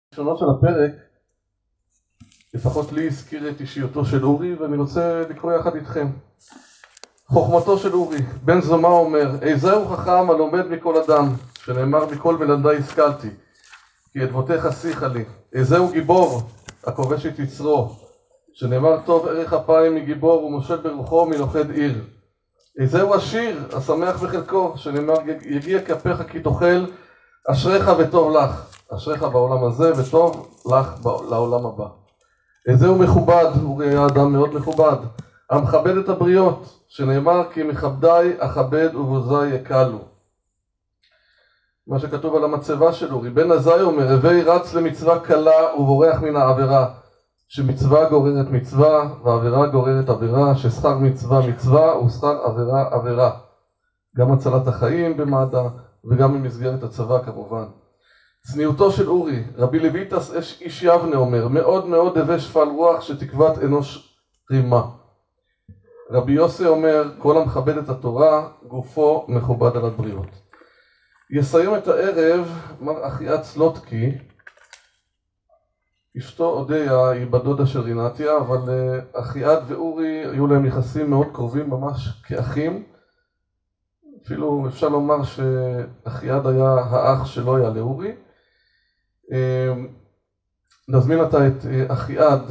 ראשונות של הפרק, לפחות לי הזכיר את אישיותו של אורי, ואני רוצה לקרוא יחד איתכם. חוכמתו של אורי, בן זומא אומר, איזהו חכם הלומד מכל אדם, שנאמר מכל מלמדי השכלתי, כי אדמותיך שיחה לי. איזהו גיבור, הכובש את יצרו, שנאמר טוב ערך אפיים מגיבור ומושל ברוחו מלוכד עיר. איזהו עשיר, השמח בחלקו, שנאמר יגיע כפיך כי תאכל, אשריך וטוב לך. אשריך בעולם הזה וטוב לך לעולם הבא. איזהו מכובד, אורי היה אדם מאוד מכובד, המכבד את הבריות, שנאמר כי מכבדי אכבד ובוזי יקלו. מה שכתוב על המצבה של אורי, בן עזאי אומר, הווי רץ למצווה קלה ובורח מן העבירה, שמצווה גוררת מצווה ועבירה גוררת עבירה, ששכר מצווה מצווה ושכר עבירה עבירה. גם הצלת החיים במד"א וגם במסגרת הצבא כמובן. צניעותו של אורי, רבי לויטס איש יבנה אומר, מאוד מאוד הווה שפל רוח שתקוות אנוש רימה. רבי יוסי אומר, כל המכבד את התורה, גופו מכובד על הבריות. יסיים את הערב מר אחיה צלוטקי, אשתו אודיה היא בדודה של רינתיה, אבל אחיה ואורי היו להם יחסים מאוד קרובים, ממש כאחים. אפילו אפשר לומר שאחיעד היה האח שלא היה לאורי. נזמין עתה את אחיעד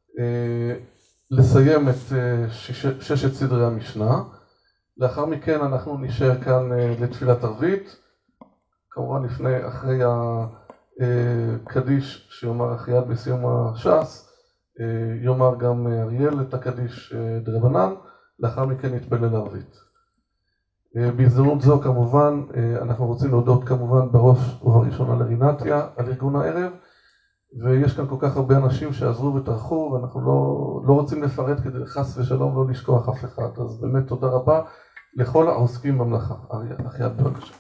לסיים את ששת סדרי המשנה. לאחר מכן אנחנו נשאר כאן לתפילת ערבית. כמובן אחרי הקדיש שיאמר אחיעד בסיום הש"ס, יאמר גם אריאל את הקדיש דרבנן, לאחר מכן נתפלל ערבית. בהזדמנות זו כמובן אנחנו רוצים להודות כמובן בראש ובראשונה לרינתיה על ארגון הערב, ויש כאן כל כך הרבה אנשים שעזרו וטרחו, ואנחנו לא רוצים לפרט כדי חס ושלום לא לשכוח אף אחד. אז באמת תודה רבה לכל העוסקים במלאכה. אחיעד בבקשה.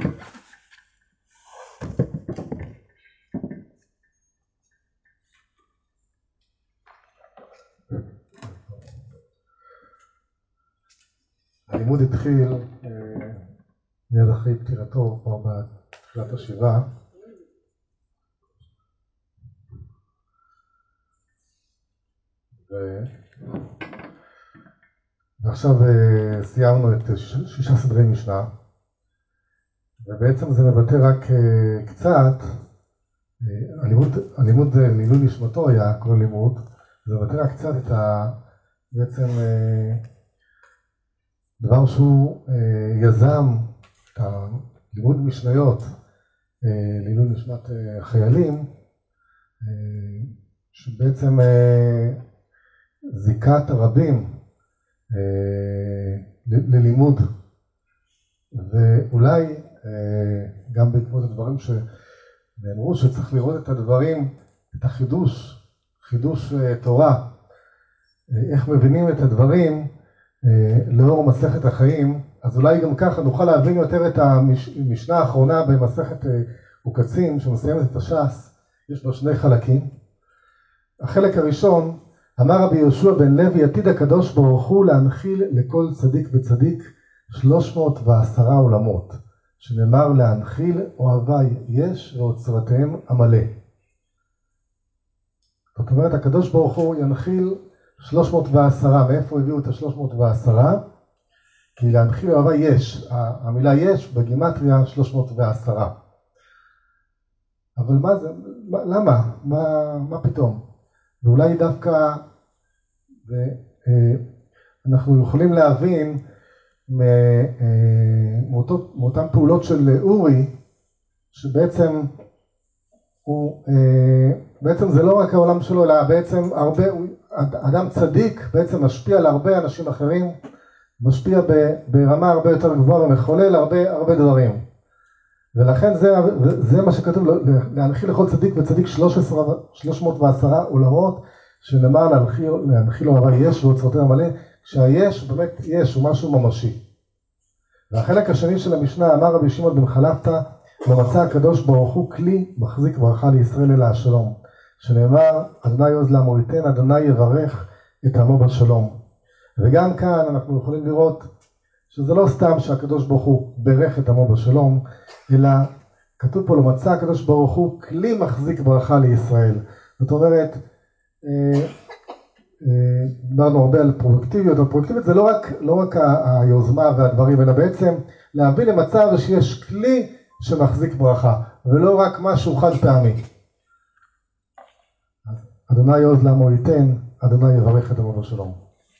הלימוד התחיל מיד אחרי פטירתו פה בתחילת השבעה, ועכשיו סיימנו את שישה סדרי משנה, ובעצם זה מבטא רק קצת, הלימוד לעילוי נשמתו היה כל הלימוד, זה מבטא רק קצת את בעצם דבר שהוא יזם את הלימוד משניות לעילוי נשמת החיילים, שבעצם זיקת הרבים ללימוד, ואולי גם בעקבות הדברים שנאמרו שצריך לראות את הדברים, את חידוש תורה, איך מבינים את הדברים לאור מסכת החיים. אז אולי גם ככה נוכל להבין יותר את המשנה האחרונה במסכת עוקצים שמסיימת את הש"ס. יש בה שני חלקים. החלק הראשון, אמר רבי יהושע בן לוי, עתיד הקדוש ברוך הוא להנחיל לכל צדיק וצדיק 310 עולמות, שנאמר להנחיל אוהבי יש ואוצרתיהם המלא. זאת אומרת, הקדוש ברוך הוא ינחיל 310. מאיפה הביאו את ה-310? כי להנחיל אוהבי יש, המילה יש בגימטריה 310. אבל מה זה? למה? מה פתאום? ואולי דווקא אנחנו יכולים להבין מאותן פעולות של אורי, שבעצם בעצם זה לא רק העולם שלו, אלא בעצם אדם צדיק בעצם משפיע על הרבה אנשים אחרים, משפיע ברמה הרבה יותר גבוהה ומחולל הרבה דברים. ולכן זה מה שכתוב, להנחיל לכל צדיק וצדיק 310 עולמות, שנאמר להנחיל אוהבי יש ואוצרתיהם המלא, כשהיש באמת יש הוא משהו ממשי. והחלק השני של המשנה, אמר רבי שמעון בן חלפתא, ומצא הקדוש ברוך הוא כלי מחזיק ברכה לישראל אלא השלום, שנאמר אדוני עוז לעמו ייתן, אדוני יברך את עמו בשלום. וגם כאן אנחנו יכולים לראות שזה לא סתם שהקדוש ברוך הוא ברך את עמו בשלום, אלא כתוב פה, לא מצא הקדוש ברוך הוא כלי מחזיק ברכה לישראל. זאת אומרת, דיברנו הרבה על פרודוקטיביות, אבל פרודוקטיביות זה לא רק היוזמה והדברים, אלא בעצם להביא למצב שיש כלי שמחזיק ברכה, ולא רק משהו חד פעמי. אדוני יעוז לעמו ייתן, אדוני יברך את עמו בשלום.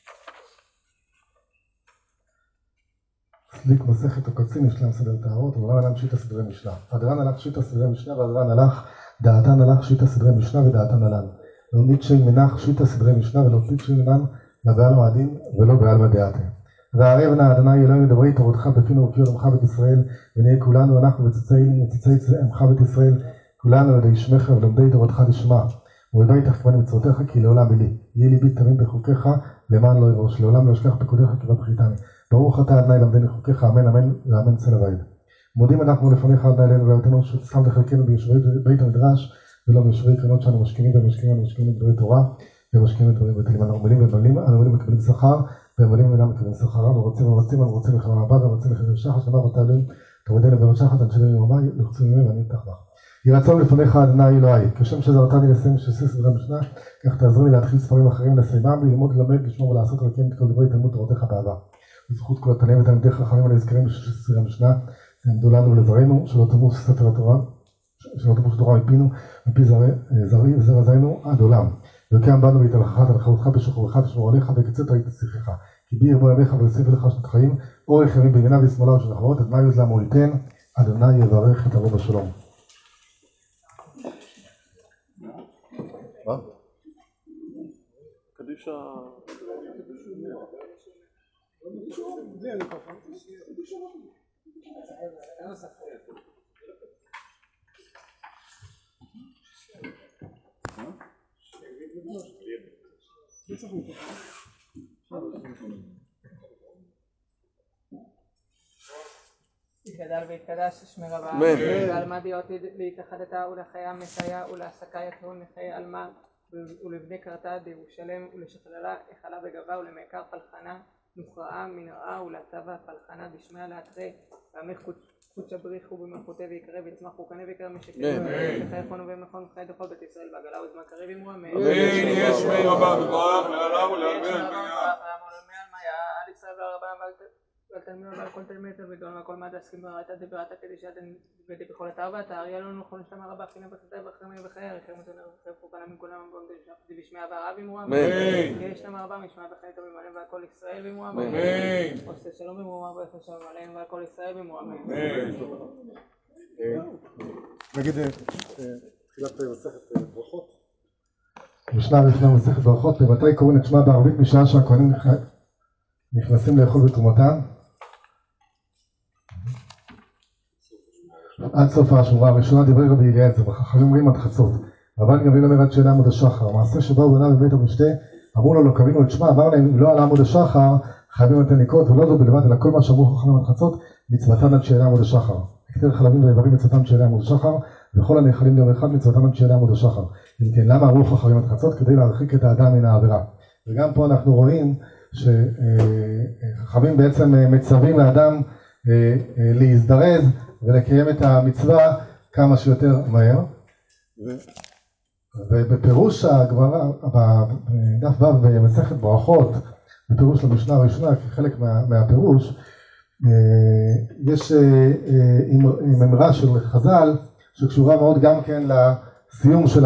סליק מסכת עוקצים, יש להם סדר טהרות, הדרן הלך שיטה סדרי משנה. הדרן הלך שיטה סדרי משנה, והדרן הלך דעתן הלך שיטה סדרי משנה ודעתן הלן. לא ניטשי מנח שיטה סדרי משנה ולא ניטשי מנן לבעלמא הדין ולא בעלמא דעתה. והערב נא אדוני אלוהינו דברי תורתך בפינו ובפי עמך בית ישראל, ונהיה כולנו אנחנו וצאצאי עמך בית ישראל, כולנו לידי שמך ולומדי תורתך לשמה. ואוהבי תחכמני מצוותיך כי לעולם בלי. יהי ליבי תמים בחוקיך למען לא יבוש, לעולם לא אשכח פקודיך כי לא תחריתני. ברוך אתה אדוני למדני חוקיך, אמן אמן ואמן צל הבית. מודים אנחנו לפניך אדוני אלינו ולאבותינו ששמת לחלקנו ביושבי בית המדרש ולא ביושבי קרנות שאנו משכימים ומשכימים דברי תורה ומשכימים דברים בטלים. אנו עמלים ומבלים, אנו עמלים ומקבלים שכר ועמלים ואינם מקבלים שכר. אנו רוצים לחיים הבא ורוצים לחיים שחר שנה ותעלים תורדנו במשחת אנשי יומי לחצו ימי ואני איתך בך. יהי רצון לפניך אדוני אלוהי, כשם שזרתני לסיים שסי סדרי משנה, כך תעזרי לי להתחיל ספרים אחרים לסיימם, ללמוד, ללמד, לשמור ולעשות ולקיים את כל דברי תלמוד תורתך באהבה. בזכות כל התנאים ותלמידי חכמים הנזכרים בסדרי משנה, תעמדו לנו ולזרענו, שלא תמוס ספר התורה, שלא תמוס תורה מפינו, מפי זרעי וזרע זרענו עד עולם. ויקם בנו ויתלכך תנחלותך בשחורך תשמור עליך ויקצת ראית שיחך. כי בי ירבו ימיך ויוסיף לך שנות חיים, אורך ימים בימינה ושמאלה ושנחרות, אדוני יעוז לעמו ייתן, אדוני יברך את עמו בשלום. מה? קדישה... יגדל ויתקדש שמי רבה, ועלמא דיוטי להתאחדתה ולחיה מסייע ולהסקה יקרון לחיי עלמא ולבני קרתה דירושלם ולשכללה החלה וגבה ולמעיקר פלחנה נוכרעה מנראה ולהטבה פלחנה דשמיה להתרי ועמך קודשא בריחו במלכותי ויקרא ויצמח וקנה ויקרא משקר וחייכונו ומכון חיי דכל בית ישראל בעגלה ובזמן קריב אמרו אמן. יש שמי רבה בגויים לעולם ולאמן. על ישראל והרבנם ועל תלמידו ועל כל תלמיד תלמידון ועל כל מה תעסקים ברעתה דברתה קדישה דבדי בכל אתר ואתר אריה לנו נכון שלמה רבה חינה בחסדי וחרמי וחיי עריכם ותנר וחרב פוקנה מכולם דבשמי הבערה ואמרו אמן. יש שלמה רבה משמע וחיים טובים עליהם ועל כל ישראל ואמרו אמן. עושה שלום ואמרו אמן ואיפה שלום עליהם ועל כל ישראל ואמרו אמן. נגיד תחילת מסכת ברכות. משנה ראשונה מסכת ברכות, למתי קוראים את שמה בערבית בשעה שהכהנים נכנסים לאכול בתרומתם? עד סוף השורה הראשונה. דברי רבי אליעזר, וחכמים אומרים עד חצות. רבן גמליאל אומר עד שאלה עמוד השחר. מעשה שבאו בניו בבית המשתה, אמרו לו לא קראנו את שמה, אמר להם אם לא על עמוד השחר חייבים לתת לקרות, ולא זו בלבד אלא כל מה שאמרו חכמים עד חצות מצוותן עד שאלה עמוד השחר. הקטר חלבים ואיברים מצוותן עד שאלה עמוד השחר, וכל הנאכלים ליום אחד מצוותן עד שאלה עמוד השחר. אם כן, למה אמרו חכמים עד חצות? כדי להרחיק את האדם מן העבירה. וגם פה אנחנו רואים שחכמים בעצם מצווים לאדם להזדרז ולקיים את המצווה כמה שיותר מהר. ובפירוש הגמרא בדף ו' במסכת ברכות, בפירוש למשנה הראשונה כחלק מהפירוש, יש אמרה של חז"ל שקשורה מאוד גם כן לסיום של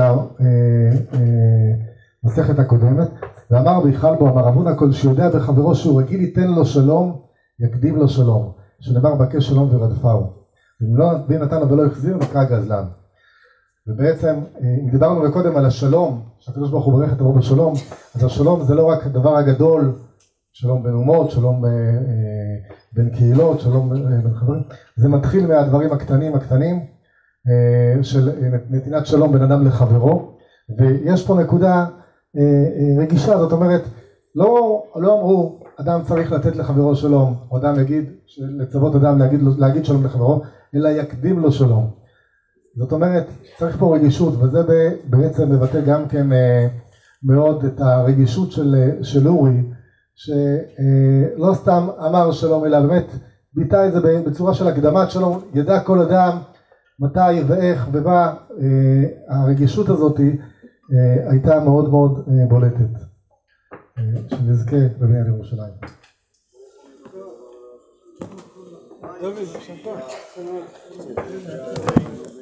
המסכת הקודמת. ואמר ויכל בו אמר רבונה כל שיודע בחברו שהוא רגיל ייתן לו שלום יקדים לו שלום, שנאמר בקש שלום ורדפהו, ואם נתן לו ולא החזיר נקרא גזלן. ובעצם אם דיברנו מקודם על השלום שהקדוש ברוך הוא ברך את עמו בשלום, אז השלום זה לא רק הדבר הגדול, שלום בין אומות, שלום בין קהילות, שלום בין חברים, זה מתחיל מהדברים הקטנים של נתינת שלום בין אדם לחברו. ויש פה נקודה רגישה, זאת אומרת לא אמרו אדם צריך לתת לחברו שלום, או אדם יגיד, לצוות אדם להגיד שלום לחברו, אלא יקדים לו שלום. זאת אומרת צריך פה רגישות, וזה בעצם מבטא גם כן מאוד את הרגישות של אורי, שלא סתם אמר שלום אלא באמת ביטא את זה בצורה של הקדמת שלום. ידע כל אדם מתי ואיך ומה, הרגישות הזאת הייתה מאוד מאוד בולטת. שנזכה בבניין ירושלים.